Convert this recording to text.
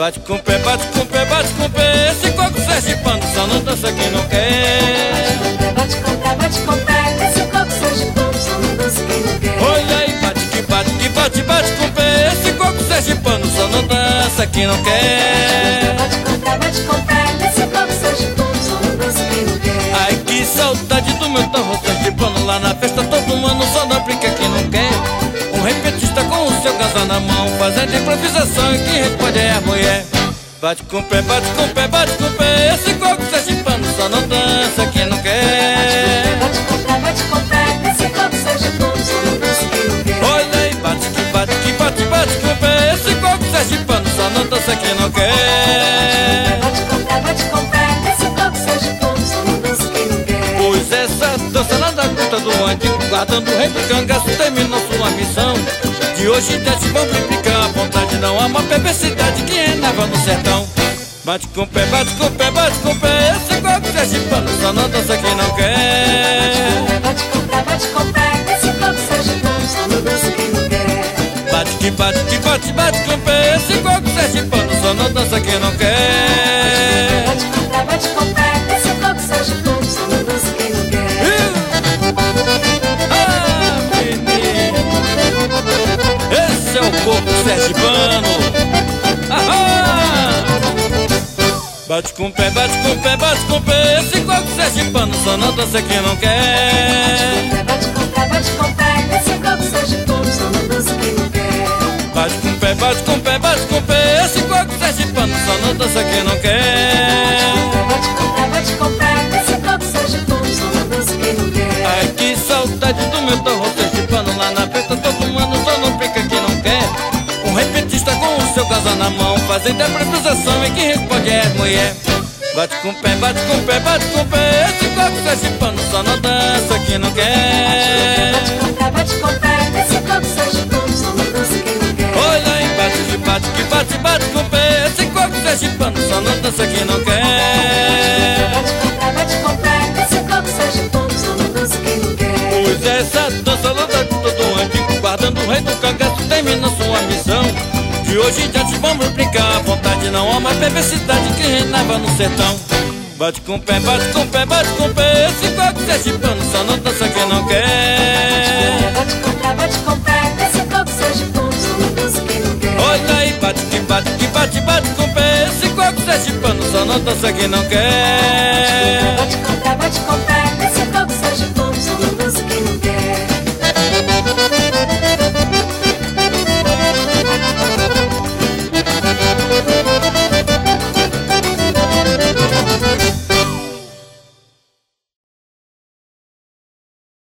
Bate com o pé, bate com o pé, bate com o pé. Esse coco sergipano só não dança quem não quer. Bate com o pé, bate com o pé. Esse coco sergipano só não dança quem não quer. Olha aí, bate que bate, que bate, bate com o pé. Esse coco sergipano só não dança quem não quer. Bate com o pé, bate com o pé. Esse coco sergipano só não dança quem não quer. Ai, que saudade do meu torro sergipano. Lá na festa todo ano só não brinca quem não quer. Um repetista com o seu casal na mão, fazendo improvisação e quem responde é a mulher. Bate com o pé, bate com o pé, bate com o pé. Esse coco sergipano só não dança quem não quer. Bate com o pé, bate com o pé. Esse coco sergipano só não dança quem não quer. Olha aí, bate que bate, que bate, bate com o pé. Esse coco sergipano só não dança quem não quer. Bate com o pé, bate com o pé. Esse coco sergipano só não dança quem não quer. Pois essa dança lá da conta do antigo, guardando o rei do cangaço, terminou sua missão. De hoje em diante vão multiplicar a vontade, não há uma perversidade que reinava no sertão. Bate com o pé, bate com o pé, bate com o pé. Esse coco sergipano só não dança quem não quer. Bate com o pé, bate com o pé. Esse coco sergipano só não dança quem não quer. Bate que bate, que bate, bate com o pé. Esse coco sergipano só não dança quem não quer. Bate com o pé, bate com o pé. Esse coco sergipano só não dança quem não quer. Ah, menino, esse é o coco sergipano. Ah! Bate com o pé, bate com o pé, bate com o pé. Esse coco sergipano só não dança quem não quer. Bate com o pé, bate com o pé. Esse coco sergipano só não dança quem não quer. Bate com o pé, bate com o pé, bate com o pé. Esse coco sergipano só não dança quem não quer. Bate com o pé, bate com o pé. Esse coco sergipano só não dança quem não quer. Ai, que saudade do meu torro sergipano. Lá na festa todo ano só não fica quem não quer. Um repetista com o seu casal na mão, fazendo a improvisação e quem responde é a mulher. Bate com o pé, bate com o pé, bate com o pé. Esse coco sergipano só não dança quem não quer. Bate com o pé, bate com o pé. Esse coco sergipano só não dança quem não quer. Olha aí, bate que bate, que bate, bate com o pé. Esse coco sergipano só não dança quem não quer. Bate com o pé, bate com o pé. Esse coco sergipano só não dança quem não quer. Pois essa dança lá da conta do antigo, guardando o rei do cangaço, termina sua missão. De hoje em diante vamos brincar à vontade, não há mais perversidade que reinava no sertão. Bate com o pé, bate com o pé, bate com o pé. Esse coco sergipano só não dança quem não quer. Bate com o pé, bate com o pé. Esse coco sergipano só não dança quem não quer. Olha aí, bate que bate, que bate, bate com o pé. Esse coco sergipano só não dança quem não quer. Bate